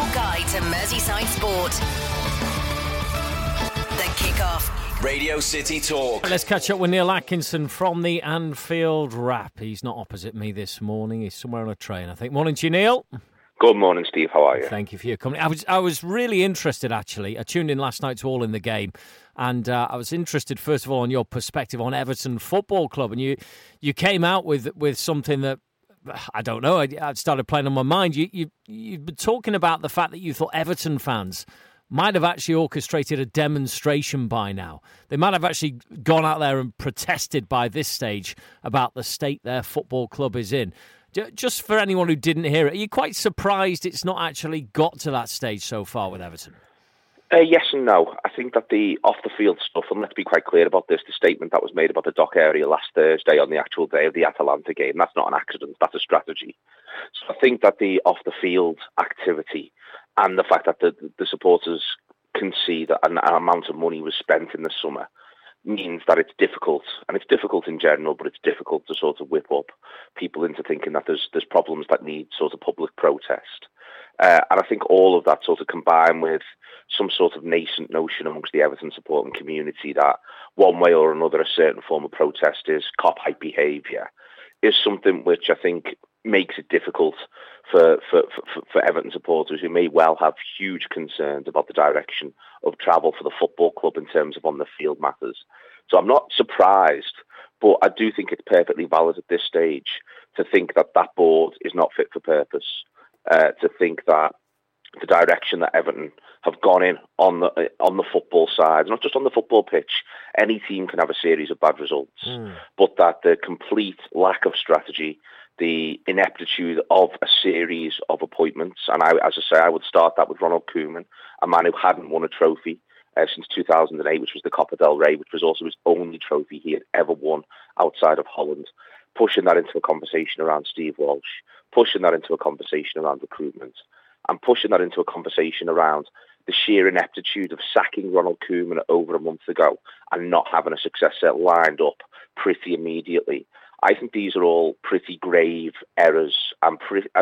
Your guide to Merseyside sport. The Kickoff. Radio City Talk. Let's catch up with Neil Atkinson from the Anfield Wrap. He's not opposite me this morning. He's somewhere on a train, I think. Morning to you, Neil. Good morning, Steve. How are you? Thank you for your company. I was really interested, actually. I tuned in last night to All in the Game, and I was interested, first of all, on your perspective on Everton Football Club. And you came out with something that, I don't know, I started playing on my mind. You've been talking about the fact that you thought Everton fans might have actually orchestrated a demonstration by now. They might have actually gone out there and protested by this stage about the state their football club is in. Just for anyone who didn't hear it, are you quite surprised it's not actually got to that stage so far with Everton? Yes and no. I think that the off-the-field stuff, and let's be quite clear about this, the statement that was made about the dock area last Thursday on the actual day of the Atalanta game, that's not an accident, that's a strategy. So I think that the off-the-field activity and the fact that the supporters can see that an amount of money was spent in the summer means that it's difficult, and it's difficult in general, but it's difficult to sort of whip up people into thinking that there's problems that need sort of public protest. And I think all of that sort of combined with some sort of nascent notion amongst the Everton supporting community that one way or another a certain form of protest is cop-hype behaviour is something which I think makes it difficult for Everton supporters who may well have huge concerns about the direction of travel for the football club in terms of on-the-field matters. So I'm not surprised, but I do think it's perfectly valid at this stage to think that that board is not fit for purpose, to think that the direction that Everton have gone in on the football side, not just on the football pitch, any team can have a series of bad results, but that the complete lack of strategy, the ineptitude of a series of appointments, and I would start that with Ronald Koeman, a man who hadn't won a trophy since 2008, which was the Copa del Rey, which was also his only trophy he had ever won outside of Holland, pushing that into a conversation around Steve Walsh, pushing that into a conversation around recruitment, and pushing that into a conversation around the sheer ineptitude of sacking Ronald Koeman over a month ago and not having a successor lined up pretty immediately. I think these are all pretty grave errors and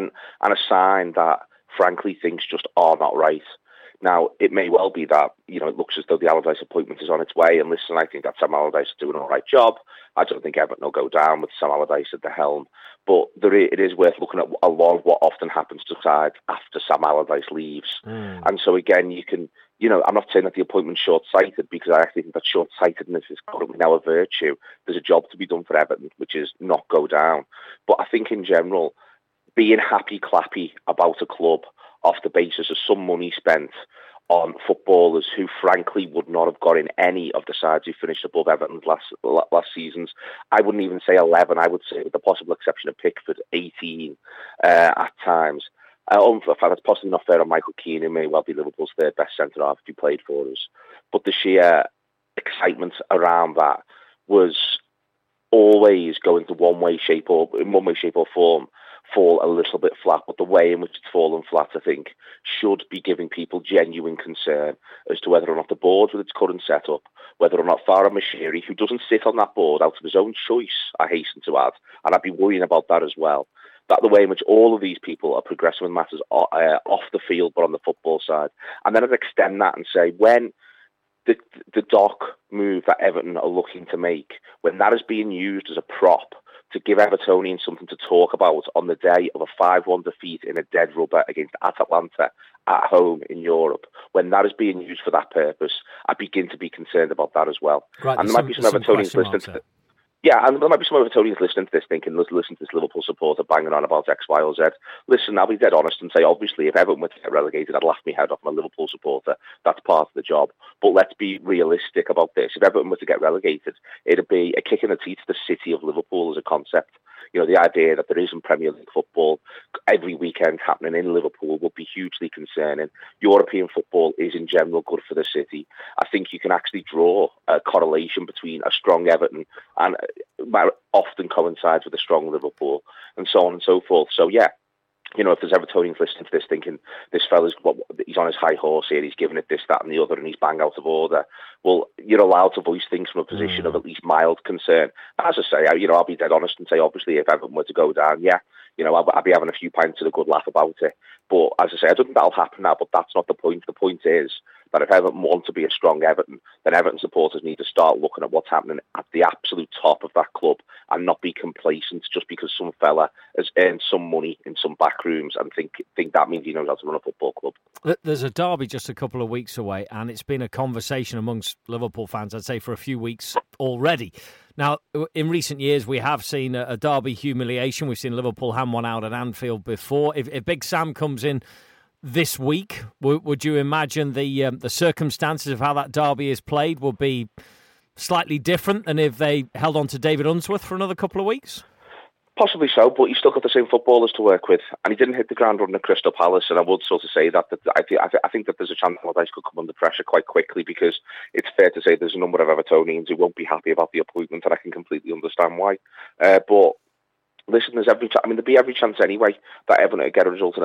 a sign that, frankly, things just are not right. Now, it may well be that, it looks as though the Allardyce appointment is on its way. And listen, I think that Sam Allardyce is doing an all right job. I don't think Everton will go down with Sam Allardyce at the helm. But it is worth looking at a lot of what often happens to sides after Sam Allardyce leaves. And so, again, you can, I'm not saying that the appointment's short-sighted, because I actually think that short-sightedness is currently now a virtue. There's a job to be done for Everton, which is not go down. But I think in general, being happy-clappy about a club off the basis of some money spent on footballers who, frankly, would not have got in any of the sides who finished above Everton's last seasons. I wouldn't even say 11. I would say, with the possible exception of Pickford, 18 at times. In fact, that's possibly not fair on Michael Keane, who may well be Liverpool's third best centre-half if he played for us. But the sheer excitement around that was always going to one way, shape or form, fall a little bit flat. But the way in which it's fallen flat, I think, should be giving people genuine concern as to whether or not the board with its current setup, whether or not Farhad Moshiri, who doesn't sit on that board out of his own choice, I hasten to add, and I'd be worrying about that as well, that the way in which all of these people are progressing with matters off the field but on the football side. And then I'd extend that and say, when the dock move that Everton are looking to make, when that is being used as a prop to give Evertonians something to talk about on the day of a 5-1 defeat in a dead rubber against Atalanta at home in Europe, when that is being used for that purpose, I begin to be concerned about that as well. Right, and there might be some Evertonians listening to it. Yeah, and there might be some Evertonians listening to this thinking, listen to this Liverpool supporter banging on about X, Y, or Z. Listen, I'll be dead honest and say, obviously, if Everton were to get relegated, I'd laugh my head off. I'm a Liverpool supporter. That's part of the job. But let's be realistic about this. If Everton were to get relegated, it'd be a kick in the teeth to the city of Liverpool as a concept. The idea that there isn't Premier League football every weekend happening in Liverpool would be hugely concerning. European football is in general good for the city. I think you can actually draw a correlation between a strong Everton and often coincides with a strong Liverpool, and so on and so forth. So yeah, if there's Evertonians listening to this thinking this fella's he's on his high horse here, he's giving it this, that and the other, and he's bang out of order. Well, you're allowed to voice things from a position of at least mild concern. As I say, I'll be dead honest and say, obviously, if Everton were to go down, yeah, I'll be having a few pints and a good laugh about it. But as I say, I don't think that'll happen now, but that's not the point. The point is that if Everton want to be a strong Everton, then Everton supporters need to start looking at what's happening at the absolute top of that club and not be complacent just because some fella has earned some money in some back rooms and think that means he knows how to run a football club. There's a derby just a couple of weeks away, and it's been a conversation amongst Liverpool fans, I'd say, for a few weeks already. Now, in recent years, we have seen a derby humiliation. We've seen Liverpool hand one out at Anfield before. If Big Sam comes in this week, would you imagine the circumstances of how that derby is played will be slightly different than if they held on to David Unsworth for another couple of weeks? Possibly so, but he's still got the same footballers to work with, and he didn't hit the ground running at Crystal Palace. And I would sort of say that I think that there's a chance Allardyce could come under pressure quite quickly, because it's fair to say there's a number of Evertonians who won't be happy about the appointment, and I can completely understand why. But listen, there'd be every chance anyway that Everton would get a result in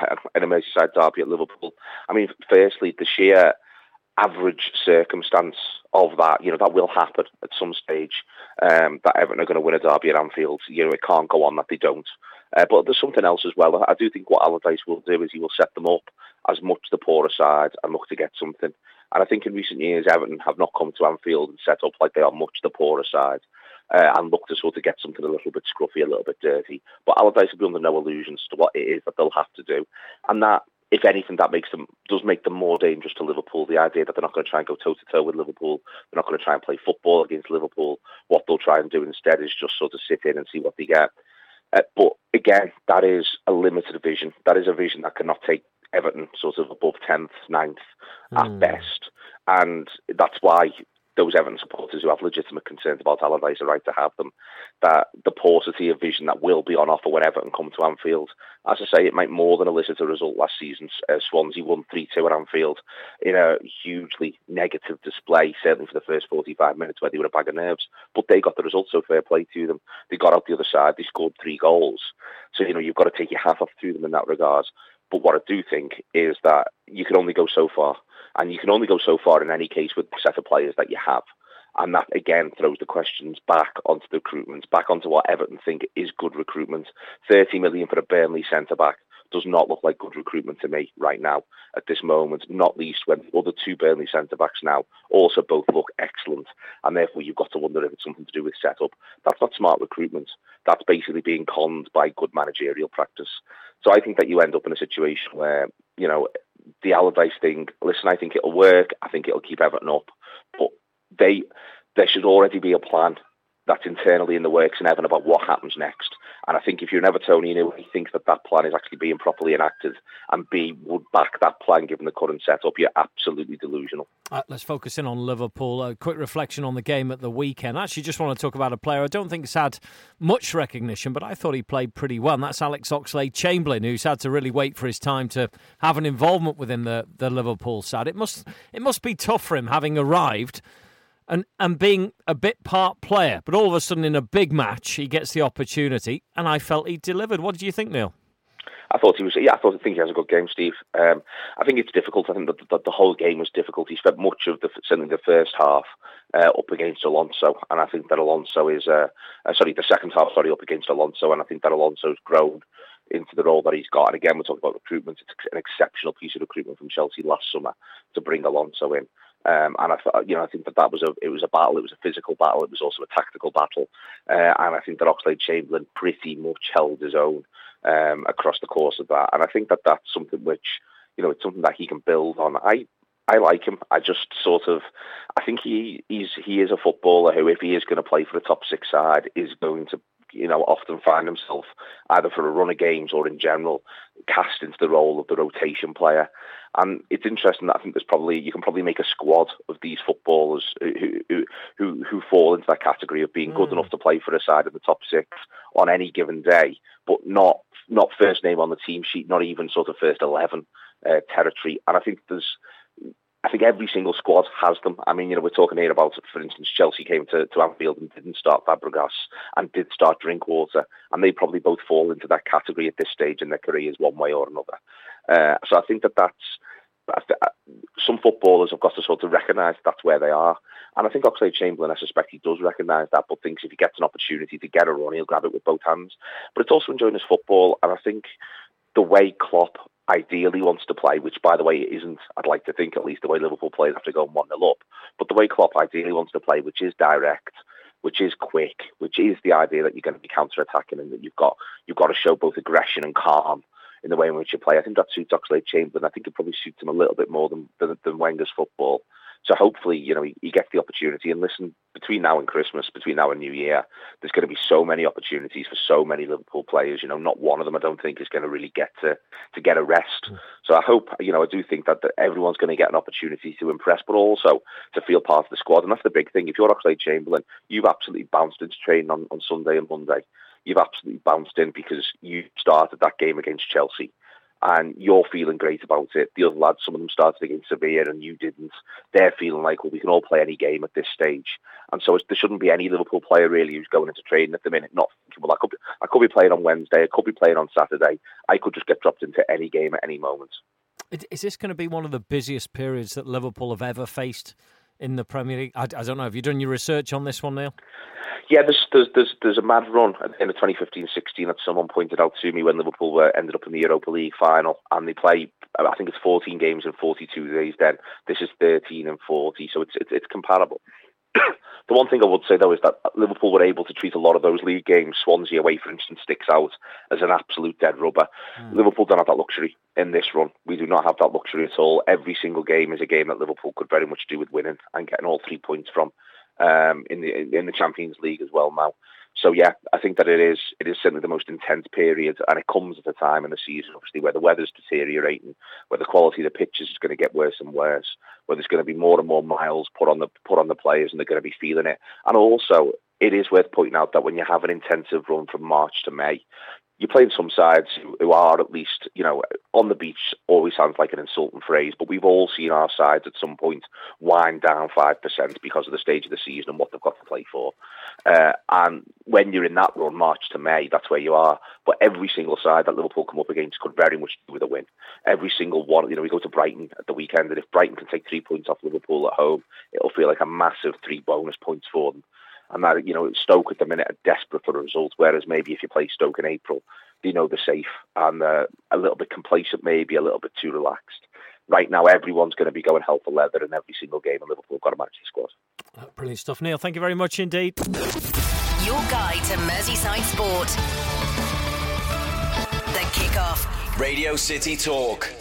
a Merseyside derby at Liverpool. I mean, firstly, the sheer average circumstance of that, that will happen at some stage, that Everton are going to win a derby at Anfield. It can't go on that they don't. But there's something else as well. I do think what Allardyce will do is he will set them up as much the poorer side and look to get something. And I think in recent years, Everton have not come to Anfield and set up like they are much the poorer side, and look to sort of get something a little bit scruffy, a little bit dirty. But Allardyce will be under no illusions to what it is that they'll have to do. And that, if anything, that does make them more dangerous to Liverpool. The idea that they're not going to try and go toe-to-toe with Liverpool, they're not going to try and play football against Liverpool. What they'll try and do instead is just sort of sit in and see what they get. But again, that is a limited vision. That is a vision that cannot take Everton sort of above 10th, 9th at best. And that's why those Everton supporters who have legitimate concerns about Allardyce are right to have them. That the paucity of vision that will be on offer when Everton come to Anfield. As I say, it might more than elicit a result last season. Swansea won 3-2 at Anfield in a hugely negative display, certainly for the first 45 minutes where they were a bag of nerves. But they got the result, so fair play to them. They got out the other side, they scored 3 goals. So, you've got to take your hat off to them in that regard. But what I do think is that you can only go so far. And you can only go so far in any case with the set of players that you have. And that, again, throws the questions back onto the recruitment, back onto what Everton think is good recruitment. 30 million for a Burnley centre-back does not look like good recruitment to me right now, at this moment, not least when the other 2 Burnley centre-backs now also both look excellent. And therefore, you've got to wonder if it's something to do with setup. That's not smart recruitment. That's basically being conned by good managerial practice. So I think that you end up in a situation where, the Allardyce thing, listen, I think it'll work. I think it'll keep Everton up. But there should already be a plan that's internally in the works in Everton about what happens next. And I think if you're an Evertonian who thinks that plan is actually being properly enacted and B, would back that plan given the current setup, you're absolutely delusional. Let's focus in on Liverpool. A quick reflection on the game at the weekend. I actually just want to talk about a player I don't think has had much recognition, but I thought he played pretty well. And that's Alex Oxlade-Chamberlain, who's had to really wait for his time to have an involvement within the Liverpool side. It must be tough for him, having arrived and being a bit part player, but all of a sudden in a big match he gets the opportunity, and I felt he delivered. What did you think, Neil? I think he has a good game, Steve. I think it's difficult. I think that the whole game was difficult. He spent much of certainly the first half up against Alonso, and I think that Alonso is the second half up against Alonso, and I think that Alonso's grown into the role that he's got. And again, we're talking about recruitment. It's an exceptional piece of recruitment from Chelsea last summer to bring Alonso in. And I think that was a battle. It was a physical battle. It was also a tactical battle. And I think that Oxlade-Chamberlain pretty much held his own across the course of that. And I think that that's something which, it's something that he can build on. I like him. I think he is a footballer who, if he is going to play for the top 6 side, is going to often find himself either for a run of games or in general cast into the role of the rotation player. And it's interesting that I think you can probably make a squad of these footballers who fall into that category of being good enough to play for a side in the top 6 on any given day, but not first name on the team sheet, not even sort of first 11 territory. And I think every single squad has them. I mean, we're talking here about, for instance, Chelsea came to Anfield and didn't start Fabregas and did start Drinkwater, and they probably both fall into that category at this stage in their careers one way or another. So I think that's some footballers have got to sort of recognise that's where they are. And I think Oxlade-Chamberlain, I suspect he does recognise that, but thinks if he gets an opportunity to get a run, he'll grab it with both hands. But it's also enjoying his football, and I think the way Klopp ideally wants to play, which, by the way, it isn't, I'd like to think, at least the way Liverpool plays after going 1-0 up, but the way Klopp ideally wants to play, which is direct, which is quick, which is the idea that you're going to be counter-attacking and that you've got to show both aggression and calm in the way in which you play. I think that suits Oxlade-Chamberlain. I think it probably suits him a little bit more than Wenger's football. So hopefully, he gets the opportunity. And listen, between now and Christmas, between now and New Year, there's going to be so many opportunities for so many Liverpool players. Not one of them I don't think is going to really get to get a rest. So I hope, I do think that everyone's going to get an opportunity to impress, but also to feel part of the squad. And that's the big thing. If you're Oxlade-Chamberlain, you've absolutely bounced into training on Sunday and Monday. You've absolutely bounced in because you started that game against Chelsea. And you're feeling great about it. The other lads, some of them started against Sevilla and you didn't. They're feeling like, well, we can all play any game at this stage. And so there shouldn't be any Liverpool player really who's going into training at the minute not thinking, well, I could be playing on Wednesday, I could be playing on Saturday. I could just get dropped into any game at any moment. Is this going to be one of the busiest periods that Liverpool have ever faced in the Premier League? I don't know. Have you done your research on this one, Neil? Yeah, there's a mad run at the end of 2015-16 that someone pointed out to me when Liverpool ended up in the Europa League final, and they play, I think it's 14 games in 42 days then. This is 13 and 40, so it's comparable. The one thing I would say, though, is that Liverpool were able to treat a lot of those league games, Swansea away, for instance, sticks out as an absolute dead rubber. Liverpool don't have that luxury in this run. We do not have that luxury at all. Every single game is a game that Liverpool could very much do with winning and getting all 3 points from in the Champions League as well now. So yeah, I think that it is certainly the most intense period, and it comes at a time in the season, obviously, where the weather's deteriorating, where the quality of the pitches is going to get worse and worse, where there's going to be more and more miles put on the players, and they're going to be feeling it. And also, it is worth pointing out that when you have an intensive run from March to May, you're playing some sides who are at least, on the beach always sounds like an insulting phrase, but we've all seen our sides at some point wind down 5% because of the stage of the season and what they've got to play for. And when you're in that run, March to May, that's where you are. But every single side that Liverpool come up against could very much do with a win. Every single one, we go to Brighton at the weekend, and if Brighton can take 3 points off Liverpool at home, it'll feel like a massive 3 bonus points for them. And that, Stoke at the minute are desperate for a result, whereas maybe if you play Stoke in April, they're safe and a little bit complacent, maybe a little bit too relaxed. Right now, everyone's going to be going hell for leather in every single game, and Liverpool have got to match the squad. Brilliant stuff, Neil. Thank you very much indeed. Your guide to Merseyside sport. The Kickoff. Radio City Talk.